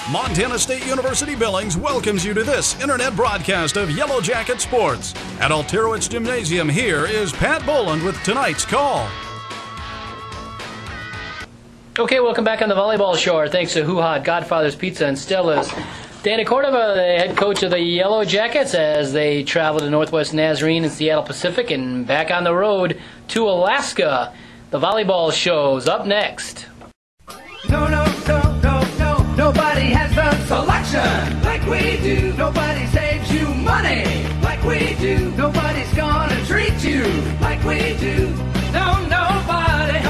Montana State University Billings welcomes you to this internet broadcast of Yellow Jacket Sports. At Alterowitz Gymnasium, here is Pat Boland with tonight's call. Okay, welcome back on the volleyball show. Our thanks to Hoo Hot, Godfather's Pizza, and Stella's. Danny Cordova, the head coach of the Yellow Jackets, as they travel to Northwest Nazarene and Seattle Pacific and back on the road to Alaska. The volleyball show's up next. No, nobody has the selection like we do. Nobody saves you money like we do. Nobody's gonna treat you like we do. No, nobody.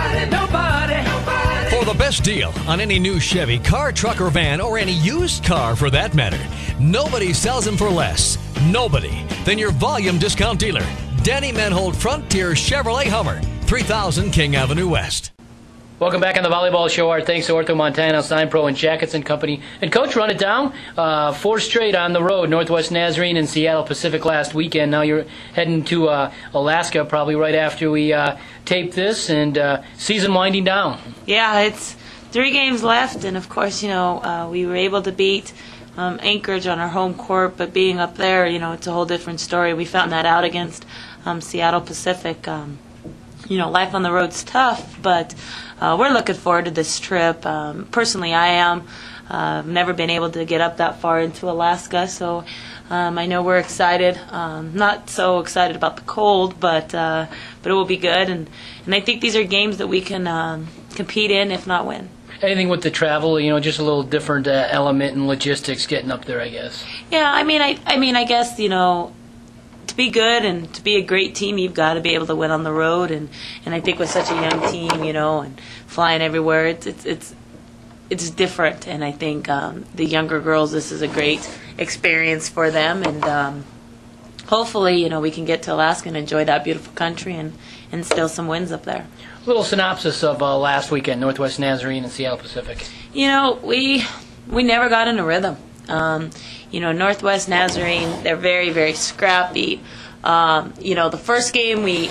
For the best deal on any new Chevy, car, truck, or van, or any used car for that matter, nobody sells them for less. Nobody. Then your volume discount dealer, Danny Manhold Frontier Chevrolet Hummer, 3000 King Avenue West. Welcome back on the volleyball show. Our thanks to Ortho Montana, Sign Pro, and Jackets and Company. And Coach, run it down. 4 straight on the road, Northwest Nazarene and Seattle Pacific last weekend. Now you're heading to Alaska probably right after we tape this, and season winding down. Yeah, it's 3 games left, and of course, we were able to beat Anchorage on our home court, but being up there, it's a whole different story. We found that out against Seattle Pacific. Life on the road's tough, but we're looking forward to this trip. Personally, I am. I've never been able to get up that far into Alaska, so I know we're excited. Not so excited about the cold, but it will be good. And I think these are games that we can compete in, if not win. Anything with the travel, just a little different element in logistics getting up there, I guess. Yeah, I guess, to be good and to be a great team, you've got to be able to win on the road. And I think with such a young team, and flying everywhere, it's different. And I think the younger girls, this is a great experience for them. And hopefully, we can get to Alaska and enjoy that beautiful country and instill some wins up there. A little synopsis of last weekend, Northwest Nazarene and Seattle Pacific. We never got in a rhythm. Northwest Nazarene, they're very, very scrappy. The first game we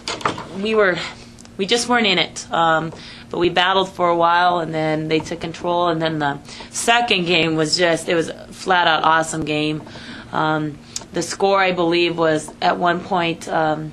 just weren't in it. But we battled for a while, and then they took control. And then the second game was it was a flat-out awesome game. The score, I believe, was at one point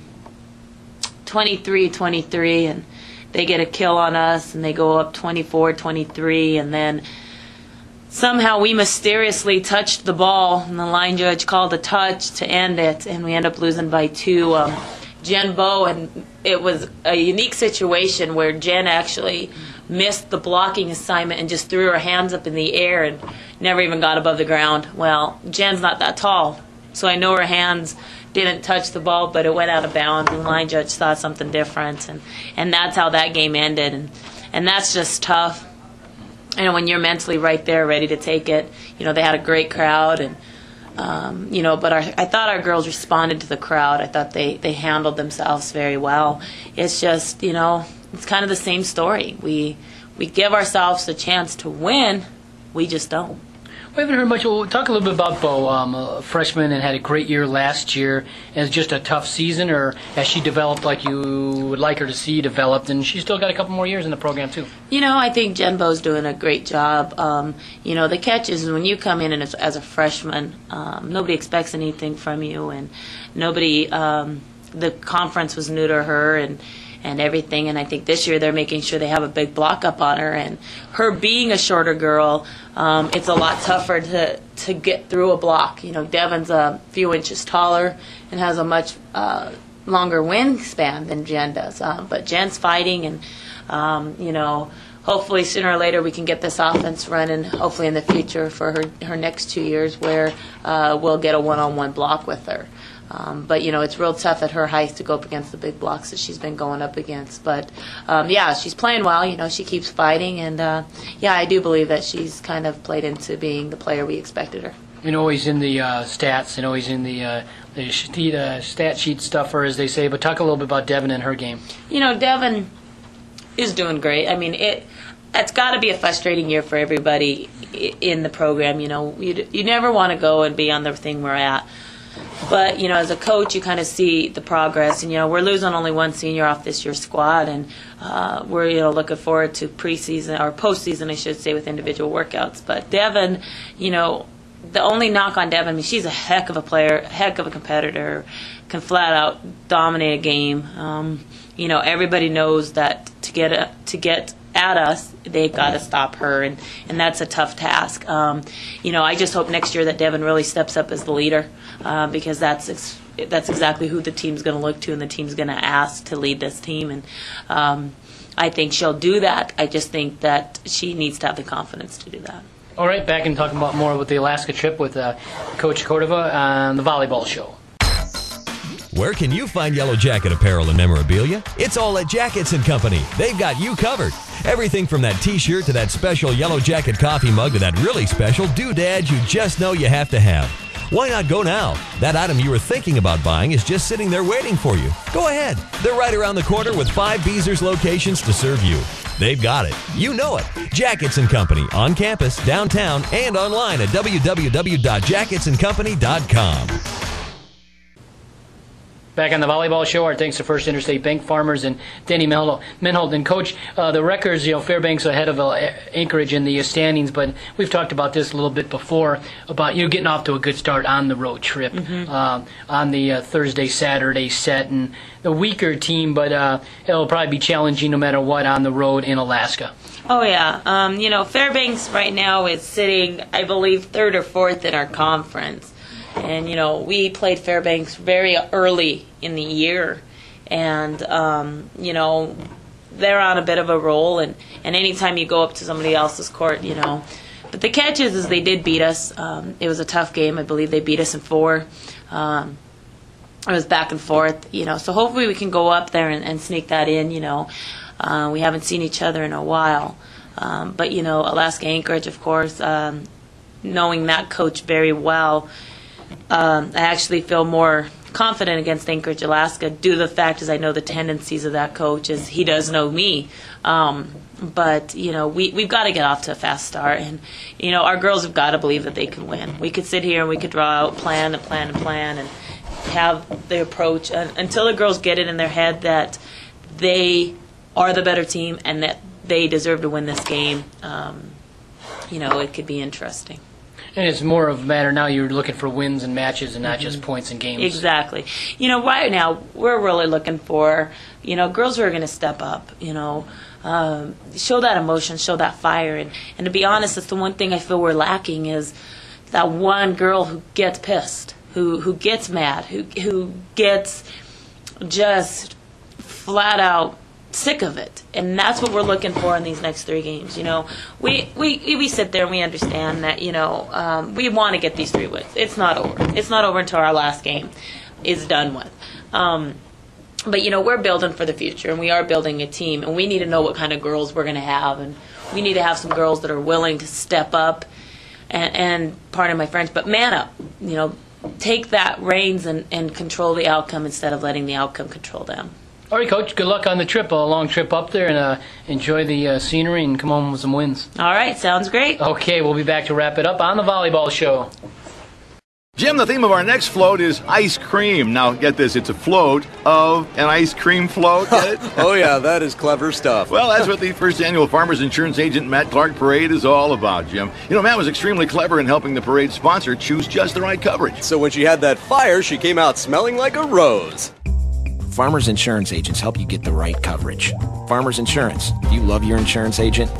23-23, and they get a kill on us, and they go up 24-23, and then somehow we mysteriously touched the ball, and the line judge called a touch to end it, and we end up losing by 2. Jen Bow, and it was a unique situation where Jen actually missed the blocking assignment and just threw her hands up in the air and never even got above the ground. Well, Jen's not that tall, so I know her hands didn't touch the ball, but it went out of bounds, and the line judge thought something different, and that's how that game ended, and that's just tough. And when you're mentally right there, ready to take it, they had a great crowd, and but I thought our girls responded to the crowd. I thought they handled themselves very well. It's just, it's kind of the same story. We give ourselves a chance to win, we just don't. We haven't heard much. We'll talk a little bit about Bo, a freshman and had a great year last year. Is just a tough season, or has she developed like you would like her to see developed? And she's still got a couple more years in the program, too. I think Jen Bo's doing a great job. The catch is when you come in as a freshman, nobody expects anything from you, and nobody, the conference was new to her, and everything, and I think this year they're making sure they have a big block up on her, and her being a shorter girl, it's a lot tougher to get through a block. Devin's a few inches taller and has a much longer wingspan than Jen does, but Jen's fighting, and hopefully sooner or later we can get this offense running, hopefully in the future for her next 2 years, where we'll get a one-on-one block with her. But it's real tough at her height to go up against the big blocks that she's been going up against. But she's playing well. She keeps fighting, and I do believe that she's kind of played into being the player we expected her. Always in the stats, and always in the stat sheet stuffer, as they say. But talk a little bit about Devin and her game. Devin is doing great. It's got to be a frustrating year for everybody in the program. You never want to go and be on the thing we're at. But, as a coach, you kind of see the progress. And, we're losing only one senior off this year's squad. And we're, looking forward to preseason, or postseason, I should say, with individual workouts. But Devin, the only knock on Devin, she's a heck of a player, heck of a competitor, can flat out dominate a game. Everybody knows that to get at us, they've got to stop her, and that's a tough task. I just hope next year that Devin really steps up as the leader, because that's exactly who the team's going to look to, and the team's going to ask to lead this team. And I think she'll do that. I just think that she needs to have the confidence to do that. All right, back and talking about more with the Alaska trip with Coach Cordova on the Volleyball Show. Where can you find Yellow Jacket apparel and memorabilia? It's all at Jackets & Company. They've got you covered. Everything from that T-shirt to that special Yellow Jacket coffee mug to that really special doodad you just know you have to have. Why not go now? That item you were thinking about buying is just sitting there waiting for you. Go ahead. They're right around the corner with 5 Beezers locations to serve you. They've got it. You know it. Jackets & Company on campus, downtown, and online at www.jacketsandcompany.com. Back on the Volleyball Show, our thanks to First Interstate Bank, Farmers, and Danny Menhold. And Coach, the records, Fairbanks ahead of Anchorage in the standings, but we've talked about this a little bit before, about getting off to a good start on the road trip, on the Thursday-Saturday set, and the weaker team, but it'll probably be challenging no matter what on the road in Alaska. Oh, yeah. Fairbanks right now is sitting, I believe, 3rd or 4th in our conference. And, we played Fairbanks very early in the year. And, they're on a bit of a roll. And anytime you go up to somebody else's court, But the catch is they did beat us. It was a tough game. I believe they beat us in 4. It was back and forth, So hopefully we can go up there and sneak that in, We haven't seen each other in a while. But, Alaska Anchorage, of course, knowing that coach very well, I actually feel more confident against Anchorage, Alaska, due to the fact as I know the tendencies of that coach is he does know me. But, we've got to get off to a fast start. And, our girls have got to believe that they can win. We could sit here and we could draw out plan and have the approach until the girls get it in their head that they are the better team and that they deserve to win this game. It could be interesting. And it's more of a matter now you're looking for wins and matches and not just points and games. Exactly. Right now we're really looking for, girls who are going to step up, show that emotion, show that fire. And to be honest, that's the one thing I feel we're lacking is that one girl who gets pissed, who gets mad, who gets just flat out sick of it. And that's what we're looking for in these next 3 games. We sit there and we understand that, we want to get these 3 wins. It's not over. It's not over until our last game is done with. But, we're building for the future, and we are building a team, and we need to know what kind of girls we're going to have. And we need to have some girls that are willing to step up and pardon my French, but man up. Take that reins and control the outcome instead of letting the outcome control them. All right, Coach, good luck on the trip, a long trip up there, and enjoy the scenery and come home with some wins. All right, sounds great. Okay, we'll be back to wrap it up on the Volleyball Show. Jim, the theme of our next float is ice cream. Now, get this, it's a float of an ice cream float. Get it? Oh, yeah, that is clever stuff. Well, that's what the first annual Farmers Insurance Agent Matt Clark Parade is all about, Jim. Matt was extremely clever in helping the parade sponsor choose just the right coverage. So when she had that fire, she came out smelling like a rose. Farmers Insurance Agents help you get the right coverage. Farmers Insurance. Do you love your insurance agent?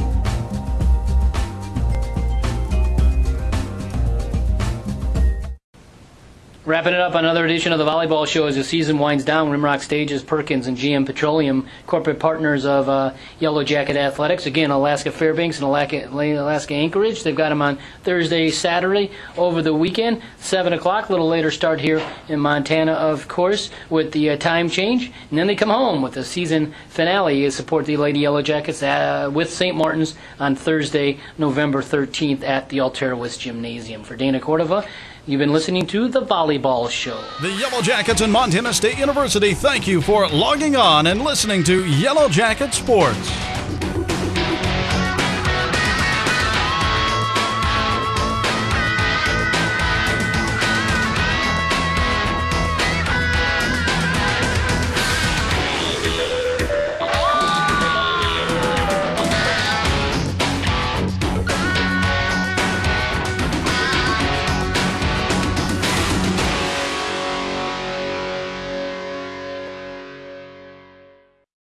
Wrapping it up on another edition of the Volleyball Show as the season winds down. Rimrock Stages, Perkins, and GM Petroleum, corporate partners of Yellow Jacket Athletics. Again, Alaska Fairbanks and Alaska Anchorage. They've got them on Thursday, Saturday, over the weekend, 7 o'clock. A little later start here in Montana, of course, with the time change. And then they come home with the season finale to support the Lady Yellow Jackets with St. Martin's on Thursday, November 13th at the Alterra West Gymnasium. For Dana Cordova, you've been listening to The Volleyball Show. The Yellow Jackets and Montana State University thank you for logging on and listening to Yellow Jacket Sports.